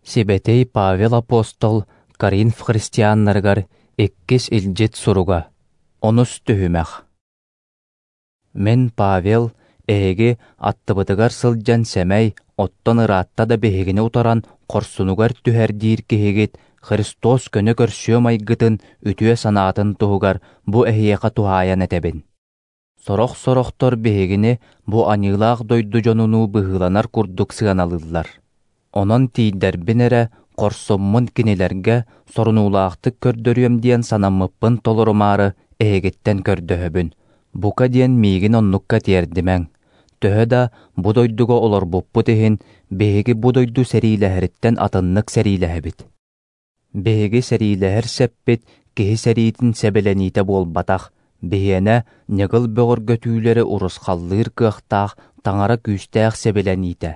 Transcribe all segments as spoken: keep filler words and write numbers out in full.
Сибетей Павел апостол Коринф христианнаргар эккис илжет суруга. Онус түхүмәх. Мен Павел эге аттыбытыгар сылжан сәмәй оттон ыраатта да бехегіне утаран корсунугар түһәрдиир кehegit Христос көнө көрсүө майгытын үтүө санаатын туһугар бу эһиэха тухаян этебин. Сорох-сорохтор бехегine бу анылаах дойду жонуну быһыланар курдук сыаналыллар. Онон тииддербин эре корсоммун кинилерге сорунуулаахтык көрдөрүөм диэн санаммыппын толорумаары эһигиттен көрдөһөбүн. Бука диэн миигин оннукка тиэрдимэң. Төһө да бу дойдуга олорбуппут иһин беһиги бу дойду сэрилэһэриттен атыннык сэрилэһэбит. Беһиги сэрилэһэр сэппит киһи сэриитин сэбэлэниитэ буолбатах, беһиэнэ ньыгыл бөҕөргөтүүлэри урусхаллыыр кыахтаах таҥара күүстээх сэбэлэниитэ.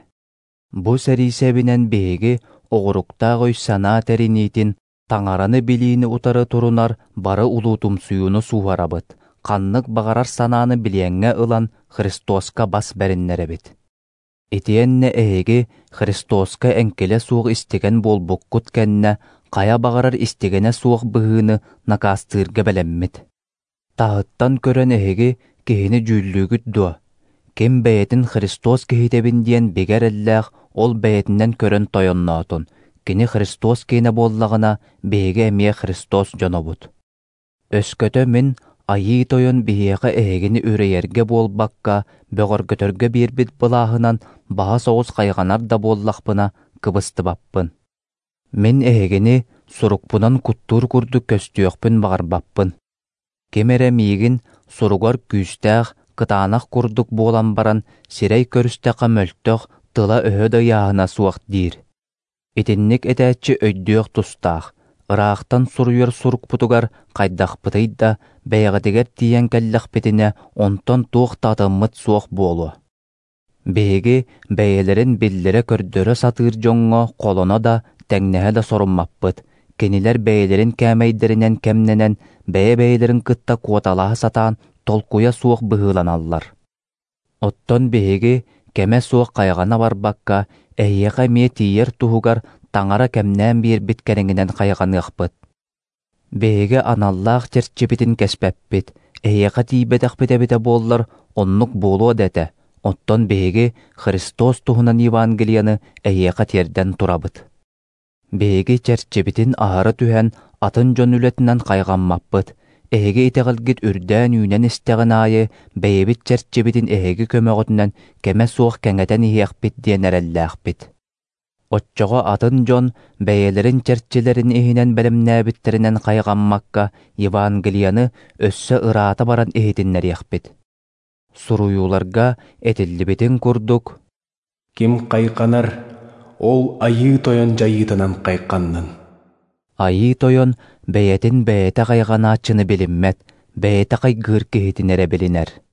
Бу сэриисэбинэн беһиги оҕуруктаах ой санаа тэриниитин таҥараны билиини утары турунар бары улуутумсуюну сууһарабыт. Ханнык бағарар санааны билиэҥҥэ ылан Христоска бас бэриннэребит. Итиэнне эһиги Христоска эҥкелэ суох истиген буолбуккут кэннэ хая бағарар истигенэ суох быһыыны накаастыырга бэлэммит. Таһыттан көрөн эһиги киһини дьүүллүүгүт дуо. Ким бэйэтин Христос киһитебин диэн бигэр эллээх ол бэйэтинэн көрөн тойонноотун. Кини Христос киһине буоллаҕына биһиги эмиэ Христос дьонобут. Өскөтө мин айыы тойон биһиэхэ эһигини үрэйэргэ буолбакка бөҕөргөтөргө биирбит былааһынан баһа соҕус хайҕанар да буоллахпына кыбыстыбаппын. Мин эһигини сурукпунан куттуур курдук көстүөхпүн баҕарбаппын. Кемере миигин суругар күүстээх кытаанах курдук буолан баран сирэй көрүстэхэ мөлтөх тыла өһө да яаһына суох диир. Итинник этээччи өйдүөх тустаах. Ыраахтан суруйар сурукпутугар хайдахпытый да бэйэҕэтигэр тиийэн кэллэхпитине онтон туох татыммыт суох буолуо. Беһиги бэйэлэрин биллэрэ көрдөрө сатыыр жоҥҥо холоно да тэҥнэһэ да соруммаппыт. Кинилэр бэйэлэрин кээmäйдэринэн кэмнэнэн бэйэ-бэйэлэрин кытта куоталаһы сатаан толкуя суох быһыыланаллар. Оттон беһиги кэмэ суох хайҕана барбакка эһиэхэ миэ тиийэр туһугар таҥара кэмнээн биирбит кэриҥинэн хайҕаныахпыт. Беһиги аналлаах черчибитин кэспэппит, эһиэхэ тиибэтэхпитэ-битэ буоллар оннук буолуо дэтэ. Оттон беһиги Христос туһунан Евангелияны эһиэхэ тиэрдэн турабыт. Беһиги черчибитин аһары түһэн атын дьон үлэтинэн хайҕаммаппыт. Эһиги итэҕэлгит үрдээн үүнэн истэҕин аайы бэйэбит черчибитин эһиги көмөҕүтүнэн кэмэ суох кэҥэтэн иһиэхпит диэн эрэллээхпит. Отчоҕо атын дьон бэйэлэрин черчилэрин иһинэн бэлэмнээбиттеринэн хайҕаммакка Евангелияны өссө ыраата баран иһитиннэриэхпит. Суруйууларга этиллибитин курдук. Ким хайҕанар, ол айыы тойон жайыытынан хайҕаннын. Айыы тойон бэйэтин бэйэтэ хайҕанааччыны билиммэт, бэйэтэ хайгыыр киһитинэре билинэр.